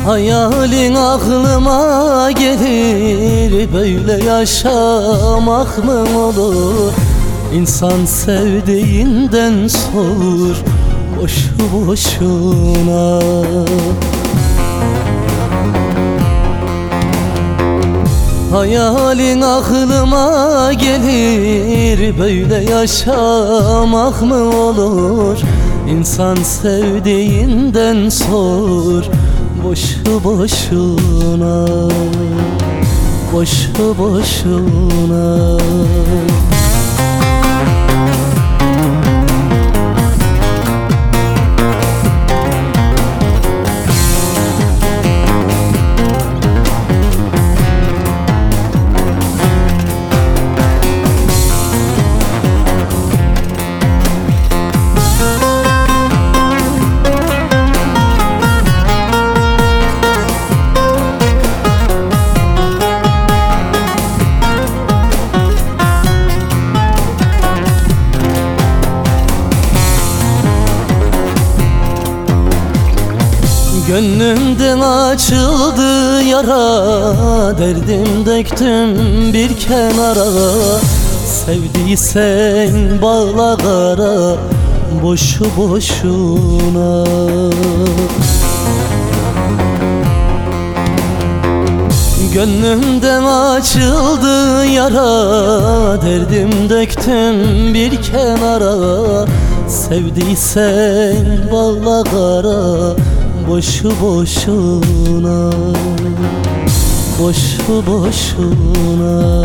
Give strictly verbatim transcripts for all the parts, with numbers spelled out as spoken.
Hayalin aklıma gelir, böyle yaşamak mı olur? İnsan sevdiğinden soğur boşu boşuna. Hayalin aklıma gelir, böyle yaşamak mı olur? İnsan sevdiğinden soğur boşu boşuna, boşu boşuna. Gönlümden açıldı yara, derdim döktüm bir kenara. Sevdiysen bağla kara, boşu boşuna. Gönlümden açıldı yara, derdim döktüm bir kenara. Sevdiysen bağla kara, boşu boşuna, boşu boşuna.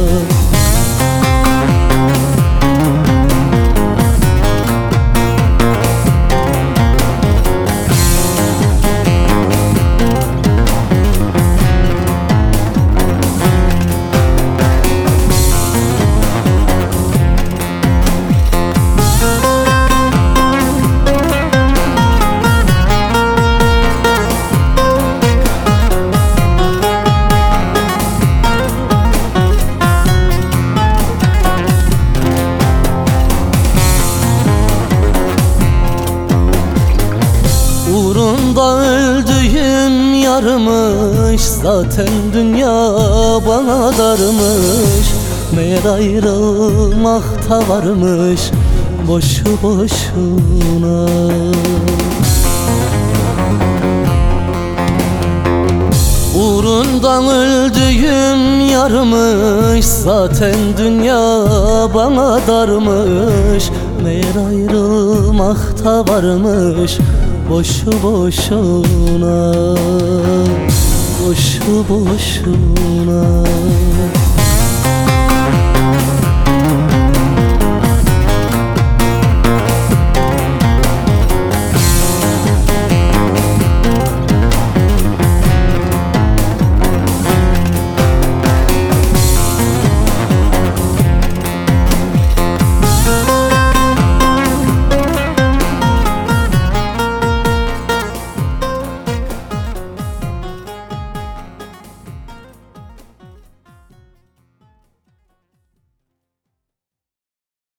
Uğrunda öldüğüm yarmış, zaten dünya bana darmış. Meğer ayrılmakta varmış boşu boşuna. Uğrundan öldüğüm yarmış, zaten dünya bana darmış. Meğer ayrılmakta varmış boşu boşuna, boşu boşuna.